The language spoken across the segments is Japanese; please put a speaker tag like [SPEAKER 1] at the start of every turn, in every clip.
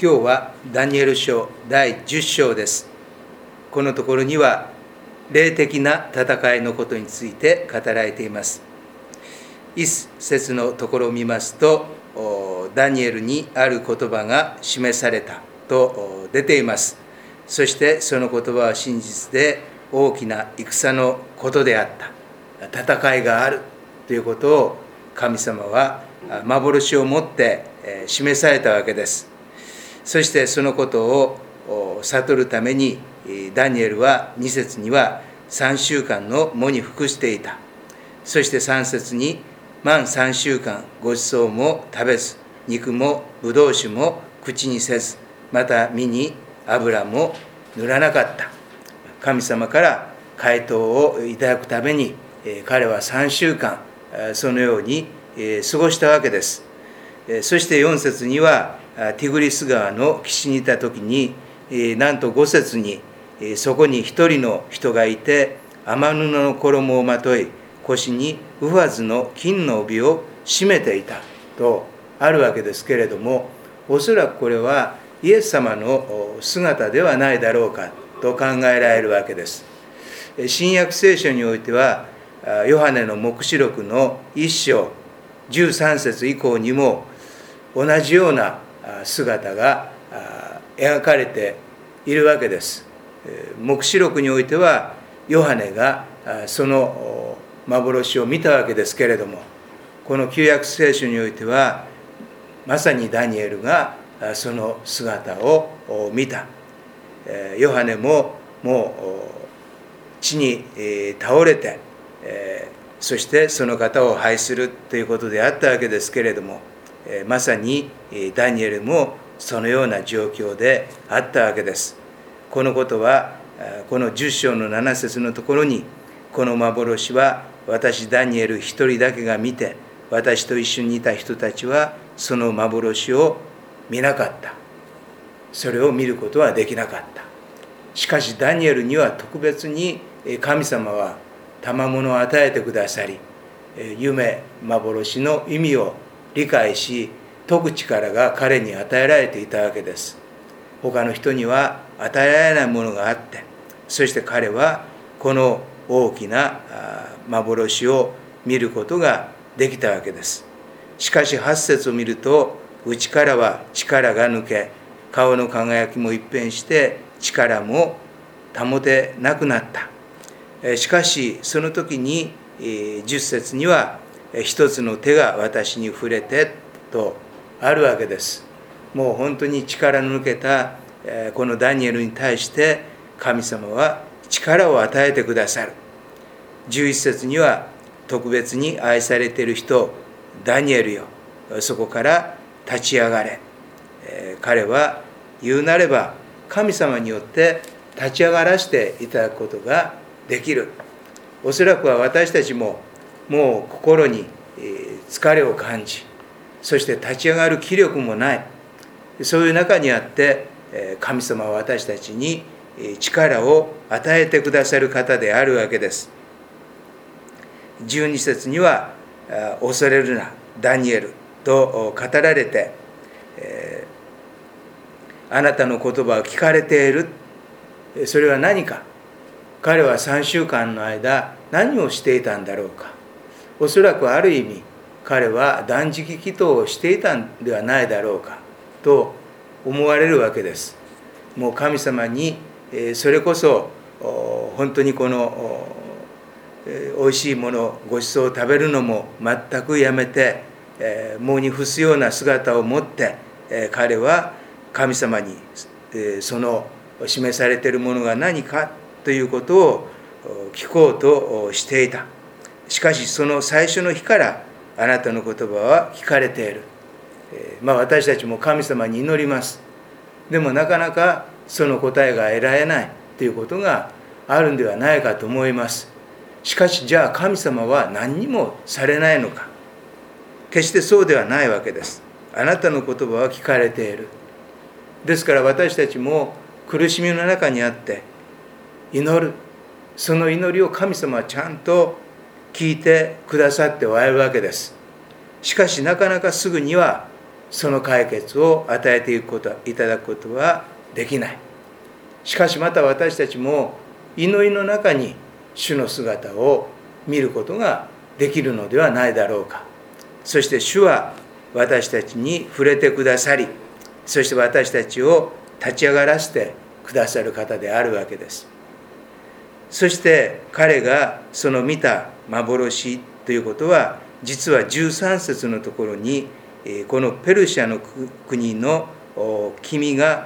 [SPEAKER 1] 今日はダニエル書第10章です。このところには霊的な戦いのことについて語られています。一節のところを見ますと、ダニエルにある言葉が示されたと出ています。そしてその言葉は真実で大きな戦のことであった。戦いがあるということを神様は幻をもって示されたわけです。そしてそのことを悟るためにダニエルは2節には3週間の喪に服していた。そして3節に満3週間ごちそうも食べず、肉もブドウ酒も口にせず、また身に油も塗らなかった。神様から回答をいただくために彼は3週間そのように過ごしたわけです。そして4節にはティグリス川の岸にいた時に、なんと5節にそこに一人の人がいて、雨布の衣をまとい、腰にウファズの金の帯を締めていたとあるわけですけれども、おそらくこれはイエス様の姿ではないだろうかと考えられるわけです。新約聖書においてはヨハネの黙示録の1章13節以降にも同じような姿が描かれているわけです。黙示録においてはヨハネがその幻を見たわけですけれども、この旧約聖書においてはまさにダニエルがその姿を見た。ヨハネももう地に倒れて、そしてその方を拝するということであったわけですけれども、まさにダニエルもそのような状況であったわけです。このことはこの10章の7節のところに、この幻は私ダニエル一人だけが見て、私と一緒にいた人たちはその幻を見なかった。それを見ることはできなかった。しかしダニエルには特別に神様は賜物を与えてくださり、夢幻の意味を理解し解く力が彼に与えられていたわけです。他の人には与えられないものがあって、そして彼はこの大きな幻を見ることができたわけです。しかし8節を見ると、内からは力が抜け、顔の輝きも一変して力も保てなくなった。しかしその時に10節には一つの手が私に触れてとあるわけです。もう本当に力の抜けたこのダニエルに対して神様は力を与えてくださる。11節には特別に愛されている人ダニエルよ、そこから立ち上がれ。彼は言うなれば神様によって立ち上がらせていただくことができる。おそらくは私たちももう心に疲れを感じ、そして立ち上がる気力もない、そういう中にあって神様は私たちに力を与えてくださる方であるわけです。12節には恐れるなダニエルと語られて、あなたの言葉を聞かれている。それは何か。彼は3週間の間何をしていたんだろうか。おそらくある意味彼は断食祈祷をしていたんではないだろうかと思われるわけです。もう神様にそれこそ本当にこのおいしいものごちそうを食べるのも全くやめて、喪に伏すような姿を持って彼は神様にその示されているものが何かということを聞こうとしていた。しかしその最初の日からあなたの言葉は聞かれている。私たちも神様に祈ります。でもなかなかその答えが得られないということがあるんではないかと思います。しかしじゃあ神様は何にもされないのか。決してそうではないわけです。あなたの言葉は聞かれている。ですから私たちも苦しみの中にあって祈る。その祈りを神様はちゃんと聞いてくださっておられるわけです。しかしなかなかすぐにはその解決を与えていただくことはできない。しかしまた私たちも祈りの中に主の姿を見ることができるのではないだろうか。そして主は私たちに触れてくださり、そして私たちを立ち上がらせてくださる方であるわけです。そして彼がその見た幻ということは、実は13節のところに、このペルシャの国の君が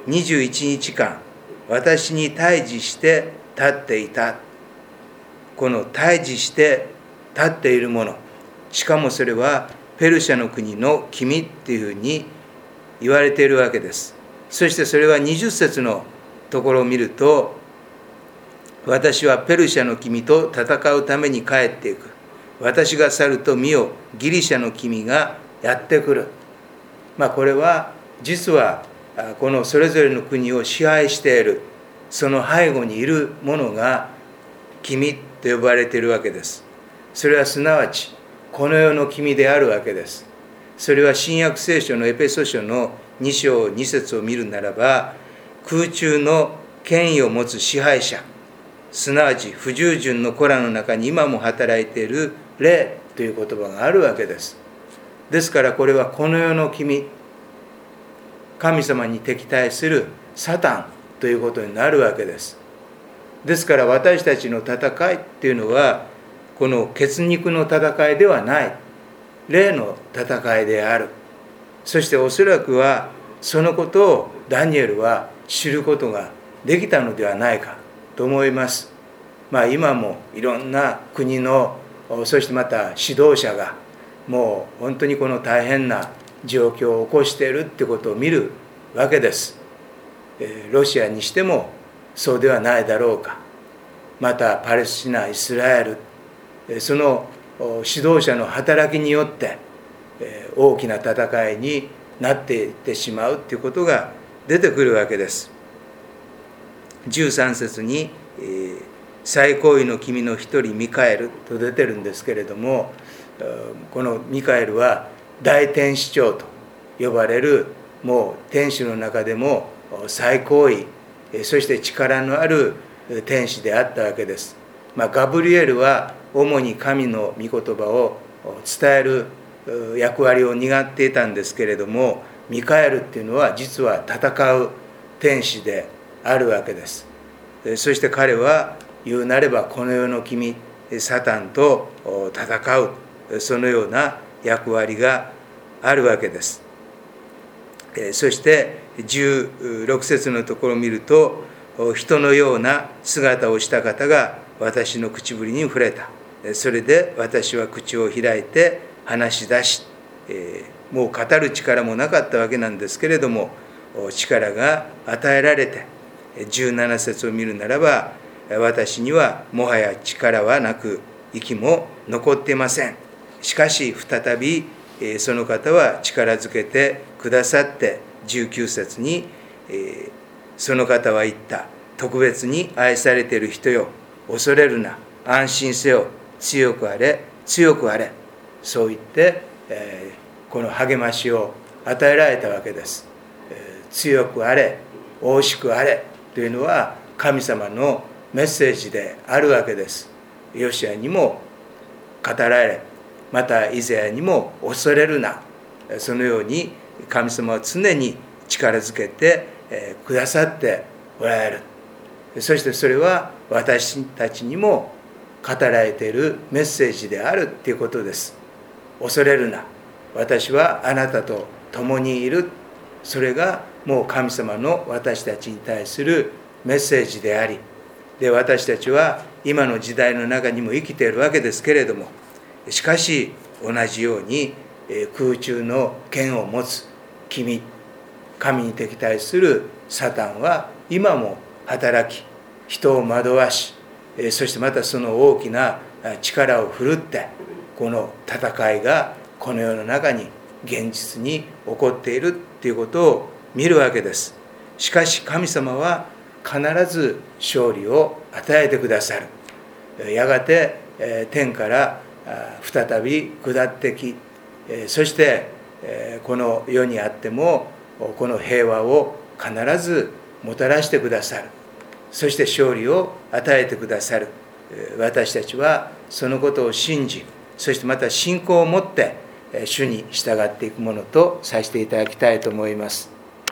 [SPEAKER 1] 21日間私に対峙して立っていた。この対峙して立っているもの、しかもそれはペルシャの国の君っていうふうに言われているわけです。そしてそれは20節のところを見ると、私はペルシャの君と戦うために帰っていく。私が去ると見よ、ギリシャの君がやってくる。これは実はこのそれぞれの国を支配している、その背後にいるものが君と呼ばれているわけです。それはすなわちこの世の君であるわけです。それは新約聖書のエペソ書の2章2節を見るならば、空中の権威を持つ支配者、すなわち不従順の子らの中に今も働いている霊という言葉があるわけです。ですからこれはこの世の君、神様に敵対するサタンということになるわけです。ですから私たちの戦いっていうのは、この血肉の戦いではない、霊の戦いである。そしておそらくはそのことをダニエルは知ることができたのではないかと思います。今もいろんな国の、そしてまた指導者がもう本当にこの大変な状況を起こしているってことを見るわけです。ロシアにしてもそうではないだろうか。またパレスチナ、イスラエル、その指導者の働きによって大きな戦いになっていってしまうということが出てくるわけです。13節に最高位の君の一人ミカエルと出てるんですけれども、このミカエルは大天使長と呼ばれる、もう天使の中でも最高位、そして力のある天使であったわけです。ガブリエルは主に神の御言葉を伝える役割を担っていたんですけれども、ミカエルっていうのは実は戦う天使であるわけです。そして彼は言うなればこの世の君サタンと戦う、そのような役割があるわけです。そして16節のところを見ると、人のような姿をした方が私の口ぶりに触れた。それで私は口を開いて話し出し、もう語る力もなかったわけなんですけれども、力が与えられて、17節を見るならば、私にはもはや力はなく息も残っていません。しかし再びその方は力づけてくださって、19節にその方は言った。特別に愛されている人よ、恐れるな、安心せよ、強くあれ、強くあれ。そう言って、この励ましを与えられたわけです。強くあれ、大しくあれというのは神様のメッセージであるわけです。ヨシアにも語られ、またイザヤにも恐れるな。そのように神様は常に力づけてくださっておられる。そしてそれは私たちにも語られているメッセージであるということです。恐れるな。私はあなたと共にいる。それがもう神様の私たちに対するメッセージであり、で私たちは今の時代の中にも生きているわけですけれども、しかし同じように空中の権を持つ君、神に敵対するサタンは今も働き、人を惑わし、そしてまたその大きな力を振るって、この戦いがこの世の中に現実に起こっているということを見るわけです。しかし神様は必ず勝利を与えてくださる。やがて天から再び下ってき、そしてこの世にあってもこの平和を必ずもたらしてくださる。そして勝利を与えてくださる。私たちはそのことを信じ、そしてまた信仰を持って主に従っていくものとさせていただきたいと思います。